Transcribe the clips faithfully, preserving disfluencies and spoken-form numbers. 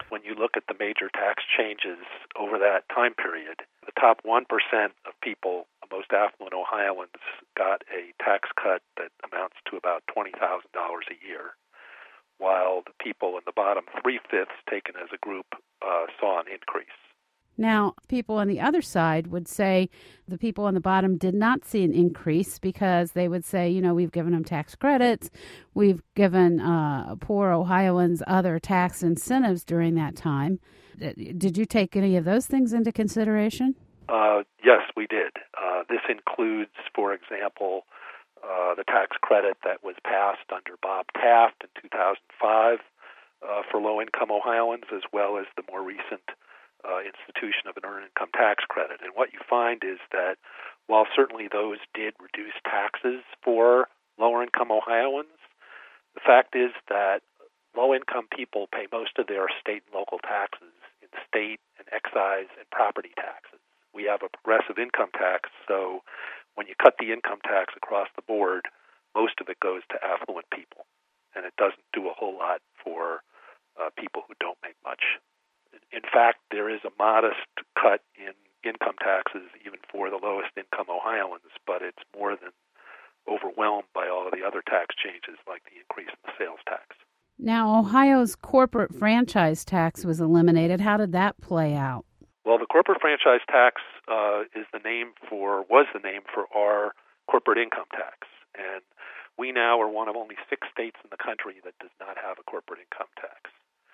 when you look at the major tax changes over that time period, the top one percent of people, most affluent Ohioans, got a tax cut that amounts to about twenty thousand dollars a year, while the people in the bottom three-fifths, taken as a group, uh, saw an increase. Now, people on the other side would say the people on the bottom did not see an increase because they would say, you know, we've given them tax credits, we've given uh, poor Ohioans other tax incentives during that time. Did you take any of those things into consideration? Uh, yes, we did. Uh, this includes, for example, uh, the tax credit that was passed under Bob Taft in two thousand five uh, for low-income Ohioans, as well as the more recent Uh, institution of an earned income tax credit. And what you find is that while certainly those did reduce taxes for lower income Ohioans, the fact is that low income people pay most of their state and local taxes in state and excise and property taxes. We have a progressive income tax, so when you cut the income tax across the board, most of it goes to affluent people, and it doesn't do a whole lot for uh, people who don't make much. In fact, there is a modest cut in income taxes even for the lowest income Ohioans, but it's more than overwhelmed by all of the other tax changes like the increase in the sales tax. Now, Ohio's corporate franchise tax was eliminated. How did that play out? Well, the corporate franchise tax uh, is the name for, was the name for our corporate income tax. And we now are one of only six states in the country that does not have a corporate income tax.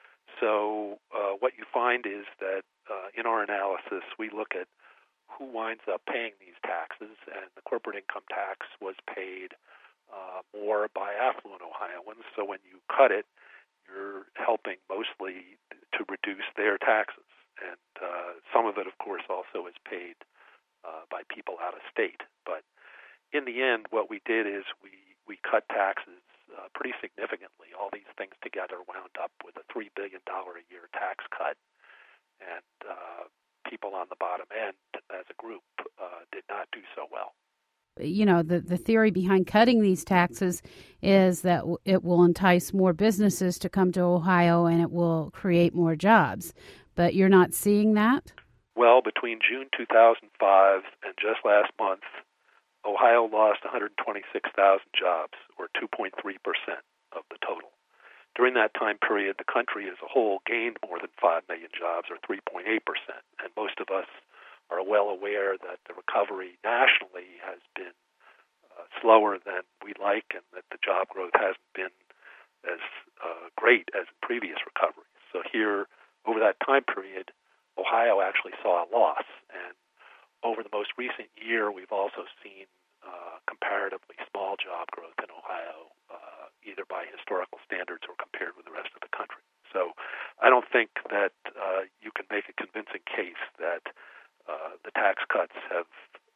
So uh, what you find is that uh, in our analysis, we look at who winds up paying these taxes, and the corporate income tax was paid uh, more by affluent Ohioans. So when you cut it, you're helping mostly to reduce their taxes. And uh, some of it, of course, also is paid uh, by people out of state. But in the end, what we did is we, we cut taxes Uh, pretty significantly. All these things together wound up with a three billion dollars a year tax cut, and uh, people on the bottom end as a group uh, did not do so well. You know, the, the theory behind cutting these taxes is that it will entice more businesses to come to Ohio and it will create more jobs. But you're not seeing that? Well, between June two thousand five and just last month, Ohio lost one hundred twenty-six thousand jobs, or two point three percent of the total. During that time period, the country as a whole gained more than five million jobs, or three point eight percent. And most of us are well aware that the recovery nationally has been uh, slower than we like, and that the job growth hasn't been as uh, great as in previous recoveries. So here, over that time period, Ohio actually saw a loss. And over the most recent year, we've also seen uh, comparatively small job growth in Ohio, uh, either by historical standards or compared with the rest of the country. So I don't think that uh, you can make a convincing case that uh, the tax cuts have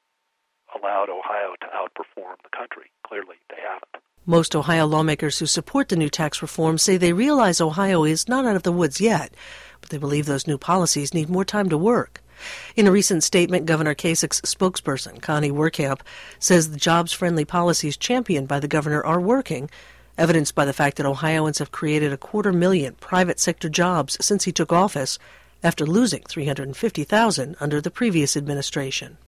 allowed Ohio to outperform the country. Clearly, they haven't. Most Ohio lawmakers who support the new tax reform say they realize Ohio is not out of the woods yet, but they believe those new policies need more time to work. In a recent statement, Governor Kasich's spokesperson, Connie Werkamp, says the jobs-friendly policies championed by the governor are working, evidenced by the fact that Ohioans have created a quarter million private sector jobs since he took office, after losing three hundred fifty thousand under the previous administration.